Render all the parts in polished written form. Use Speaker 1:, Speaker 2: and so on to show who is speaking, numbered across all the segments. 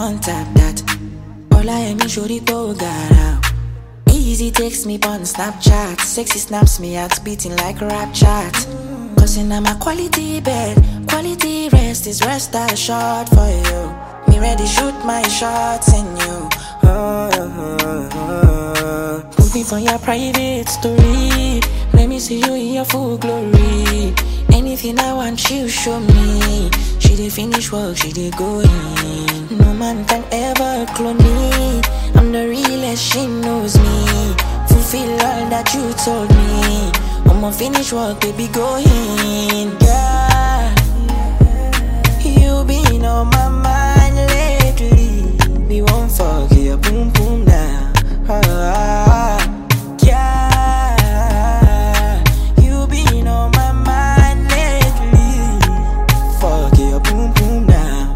Speaker 1: on tap that. All I am is shorty go gara. Easy takes me on Snapchat. Sexy snaps me out beating like a rap chat. Cause in my quality bed, quality rest is rest assured for you. Me ready shoot my shots in you. Put me for your private story. Let me see you in your full glory. Anything I want you show me. She did finish work, she did go in. No man can ever clone me. I'm the realest, she knows me. Fulfill all that you told me. I'ma finish work, baby, go in. Girl, you been on my mind lately. We won't forget your boom boom now. Yeah, you been on my mind lately. Forget your boom boom now.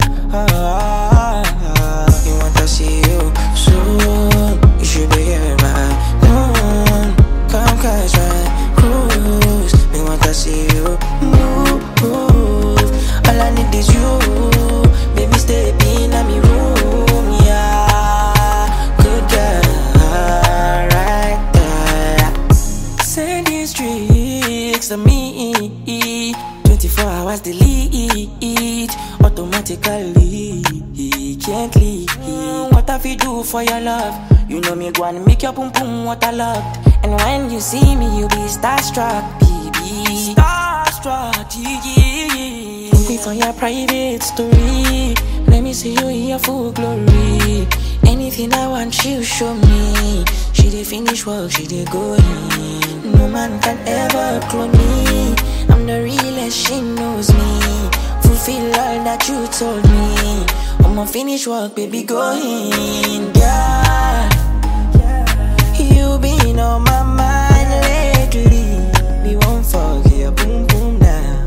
Speaker 1: You want to see you soon. You should be here right noon. Come catch my cruise. We want to see you move. All I need is you. Baby, stay in my room. Yeah, good girl, right there. Send these tricks to me. 24 hours delete. Automatically, can't leave. What have you do for your love? You know me gonna make your boom boom water locked. And when you see me, you be starstruck, baby. Starstruck, yeah. Put me for your private story. Let me see you in your full glory. Anything I want, you show me. She did finish work, she did go in. No man can ever clone me. I'm the realest, she knows me. Fulfill all that you told me. I'ma finish work, baby, go in. Yeah, you been on my mind lately. We won't forget your boom boom now.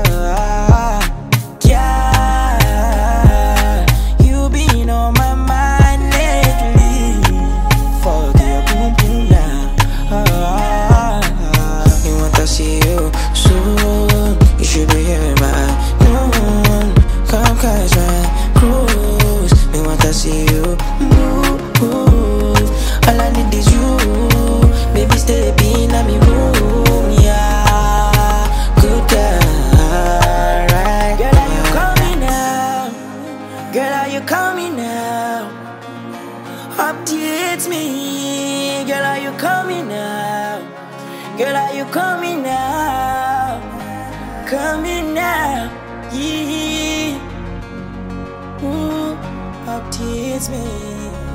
Speaker 1: Yeah, you been on my mind lately. Forget your boom boom now. We want to see you soon. You should be here by noon. Come catch my cruise. We want to see you move. All I need is you. Baby, stay in my room. Yeah, good girl, right? Girl, are you coming now? Girl, are you coming now? Updates me. Girl, are you coming now? Girl, are you coming now? Coming now, yeah. Updates me.